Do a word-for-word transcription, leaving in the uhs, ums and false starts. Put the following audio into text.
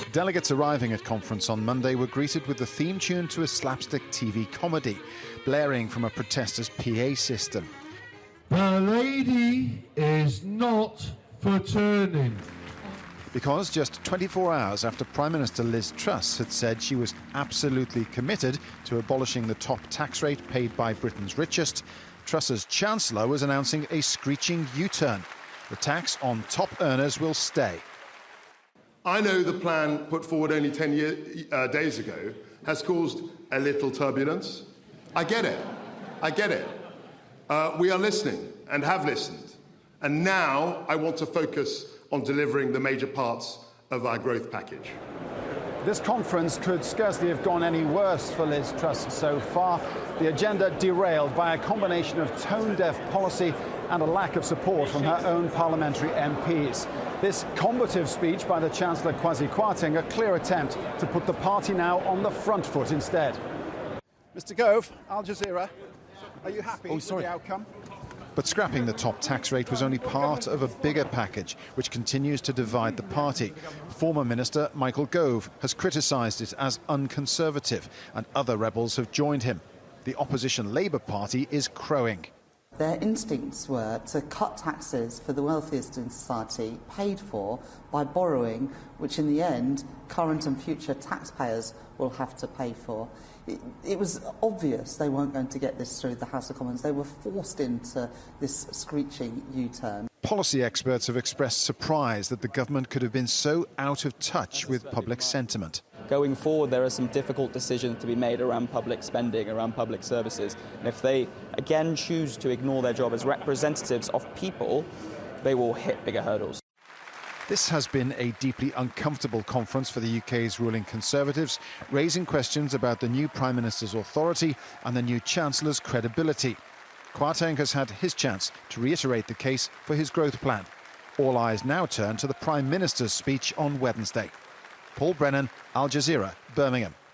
Delegates arriving at conference on Monday were greeted with the theme tune to a slapstick T V comedy, blaring from a protester's P A system. The lady is not for turning. Because just twenty-four hours after Prime Minister Liz Truss had said she was absolutely committed to abolishing the top tax rate paid by Britain's richest, Truss's Chancellor was announcing a screeching U-turn. The tax on top earners will stay. I know the plan put forward only ten year, uh, days ago has caused a little turbulence. I get it. I get it. Uh, we are listening and have listened. And now I want to focus on delivering the major parts of our growth package. This conference could scarcely have gone any worse for Liz Truss so far. The agenda derailed by a combination of tone-deaf policy and a lack of support from her own parliamentary M Ps. This combative speech by the Chancellor Kwasi Kwarteng, a clear attempt to put the party now on the front foot instead. Mister Gove, Al Jazeera, are you happy oh, sorry. with the outcome? But scrapping the top tax rate was only part of a bigger package which continues to divide the party. Former Minister Michael Gove has criticised it as unconservative, and other rebels have joined him. The opposition Labour Party is crowing. Their instincts were to cut taxes for the wealthiest in society, paid for by borrowing, which in the end current and future taxpayers will have to pay for. It, it was obvious they weren't going to get this through the House of Commons. They were forced into this screeching U-turn. Policy experts have expressed surprise that the government could have been so out of touch with public sentiment. Going forward, there are some difficult decisions to be made around public spending, around public services. And if they, again, choose to ignore their job as representatives of people, they will hit bigger hurdles. This has been a deeply uncomfortable conference for the U K's ruling Conservatives, raising questions about the new Prime Minister's authority and the new Chancellor's credibility. Kwarteng has had his chance to reiterate the case for his growth plan. All eyes now turn to the Prime Minister's speech on Wednesday. Paul Brennan, Al Jazeera, Birmingham.